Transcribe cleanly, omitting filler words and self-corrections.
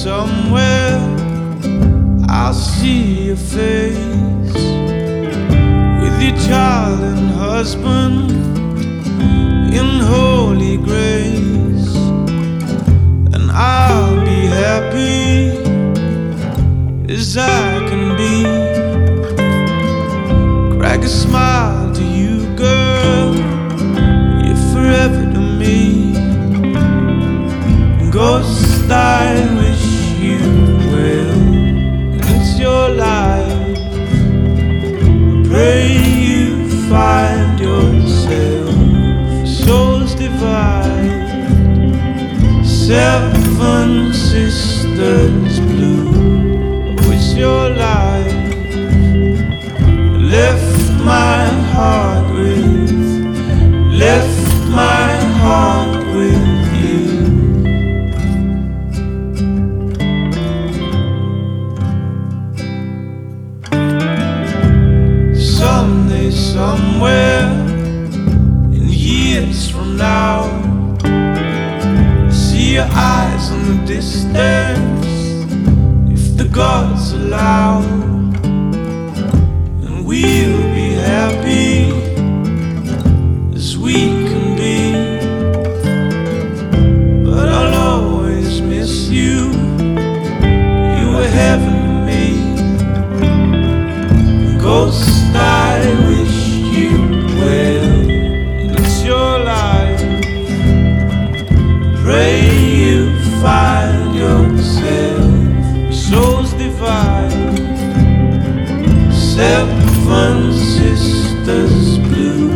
somewhere I'll see your face with your child and husband in holy grace, and I'll be happy as I can be. Crack a smile to you, girl, you're forever to me. Ghost, I wish you well, it's your life. I pray you find yourself. Souls divide, seven sisters blue. I wish your life left my heart with you. Someday, somewhere, in years from now, see your eyes in the distance, if the gods allow, and we'll be happy as we can be. But I'll always miss you, you were heaven to me. Ghost, I wish you well, it's your life. Pray you find yourself. Souls divide, seven sisters blue.